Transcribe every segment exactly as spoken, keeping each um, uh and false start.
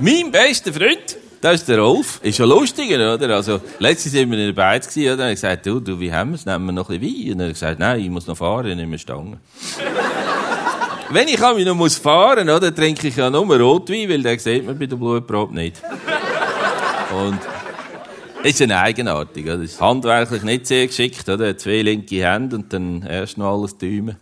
Mein bester Freund, das ist der Rolf. Ist schon lustiger, oder? Also, letztens waren wir in der Beiz, oder? Und ich gesagt, du, du, wie haben wir es? Nehmen wir noch ein bisschen Wein? Und er hat gesagt, nein, ich muss noch fahren, ich nehme Stangen. Wenn ich mich noch muss fahren muss, dann trinke ich ja nur Rotwein, weil den sieht man bei der Blutprobe nicht. Und ist ein eigenartig, oder? Ist handwerklich nicht sehr geschickt, oder? Zwei linke Hände und dann erst noch alles Däumen.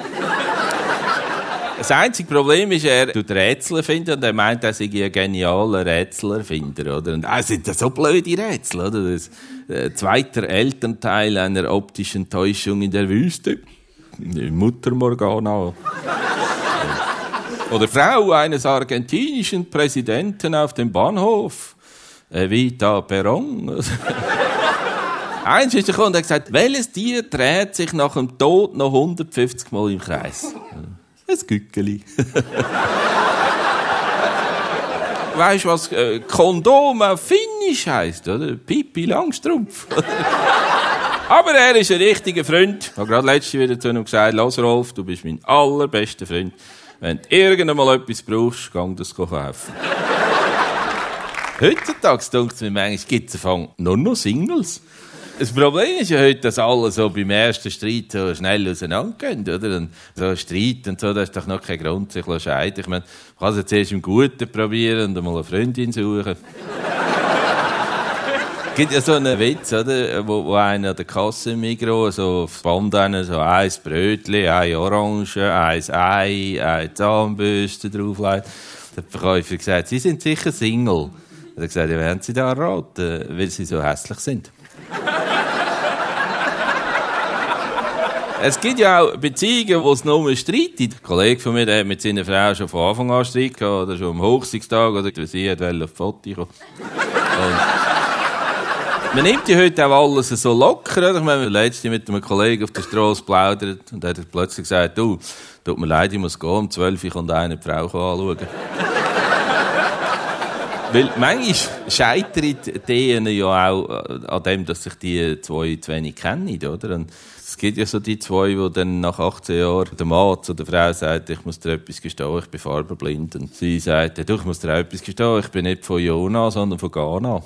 Das einzige Problem ist, er tut Rätsel erfinden und er meint, er sei ein genialer Rätselerfinder, oder? Und es sind so blöde Rätsel, oder? Das äh, zweiter Elternteil einer optischen Täuschung in der Wüste. Mutter Morgana. Oder Frau eines argentinischen Präsidenten auf dem Bahnhof. Evita Perón. Eins ist gekommen und hat gesagt, welches Tier dreht sich nach dem Tod noch hundertfünfzig Mal im Kreis? Ein Gückeli. Weißt du, was äh, Kondom auf Finnisch heisst, oder? Pipi Langstrumpf. Aber er ist ein richtiger Freund. Ich habe gerade letztens wieder zu ihm gesagt, los Rolf, du bist mein allerbester Freund. Wenn du irgendwann mal etwas brauchst, geh das kaufen. Heutzutage, denkt es mir manchmal, gibt es nur noch Singles. Das Problem ist ja heute, dass alle so beim ersten Streit so schnell auseinandergehen, oder? Und so ein Streit und so, das ist doch noch kein Grund, sich zu scheiden. Ich meine, man kann es zuerst im Guten probieren und mal eine Freundin suchen. Es gibt ja so einen Witz, oder? Wo, wo einer an der Kasse im Migros so aufs Band hin, so ein Brötchen, eine Orange, ein Ei, eine Zahnbürste drauflegt. Der Verkäufer hat gesagt, Sie sind sicher Single. Er hat gesagt, ja, wie haben Sie da erraten? Weil Sie so hässlich sind. Es gibt ja auch Beziehungen, wo es nur um Streit gibt. Ein Kollege von mir, der hat mit seiner Frau schon von Anfang an Streit gehabt, oder schon am Hochzeitstag, oder sie wollte auf die Foto kommen. Man nimmt ja heute auch alles so locker. Oder? Ich meine, letztens mit einem Kollegen auf der Straße plaudert und er hat plötzlich gesagt, du, tut mir leid, ich muss gehen, um zwölf Uhr kommt einer die Frau anschauen. Weil manchmal scheitern die Ehen ja auch an dem, dass sich die zwei zu wenig kennen, oder? Und es gibt ja so die zwei, die dann nach achtzehn Jahren der Mann zu der Frau sagt, ich muss dir etwas gestehen, ich bin farbenblind. Und sie sagt, du, ich muss dir auch etwas gestehen, ich bin nicht von Jona, sondern von Ghana.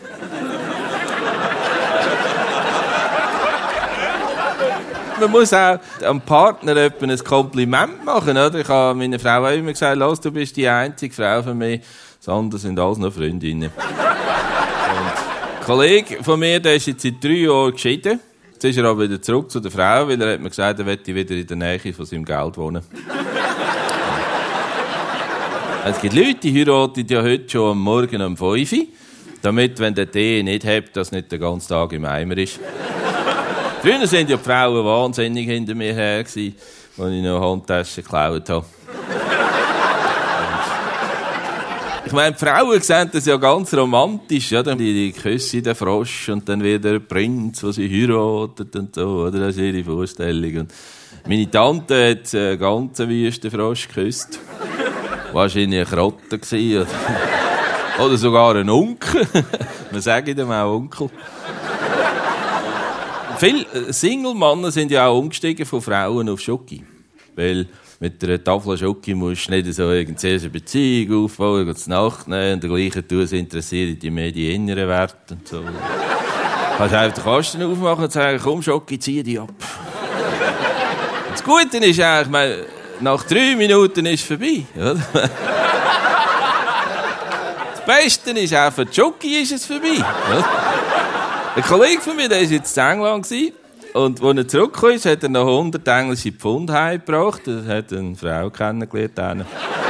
Man muss auch am Partner ein Kompliment machen, oder? Ich habe meiner Frau auch immer gesagt, los, du bist die einzige Frau für mich. Das andere sind alles noch Freundinnen. Und ein Kollege von mir, der ist jetzt seit drei Jahren geschieden. Jetzt ist er aber wieder zurück zu der Frau, weil er hat mir gesagt, er möchte wieder in der Nähe von seinem Geld wohnen. Es gibt Leute, die heiraten ja heute schon am Morgen um fünf Uhr, damit, wenn der Tee nicht hat, das nicht den ganzen Tag im Eimer ist. Früher waren ja die Frauen wahnsinnig hinter mir her, als ich noch Handtaschen geklaut habe. Ich meine, die Frauen sehen das ja ganz romantisch, oder? Die, die küssen den Frosch und dann wieder der Prinz, den sie heiratet und so, oder? Das ist ihre Vorstellung. Und meine Tante hat einen ganzen Wüstenfrosch geküsst. Wahrscheinlich ein Krotte gewesen, oder? Oder sogar ein Onkel. Wir sagen ihm auch Onkel. Viele Single-Männer sind ja auch umgestiegen von Frauen auf Schoki. Weil mit einer Tafel Schoki musst du nicht so zuerst eine Beziehung aufbauen, die Nacht nehmen und dergleichen tun, es interessiert dich mehr die inneren Werte und so. Du kannst einfach den Kasten aufmachen und sagen, komm Schoki, zieh dich ab. Und das Gute ist eigentlich, meine, nach drei Minuten ist es vorbei. Oder? Das Beste ist auch, für die Schoki ist es vorbei. Oder? Ein Kollege von mir, der war jetzt in England. Und als er zurückgekommen ist, hat er noch hundert englische Pfund heimgebracht. Er hat eine Frau kennengelernt.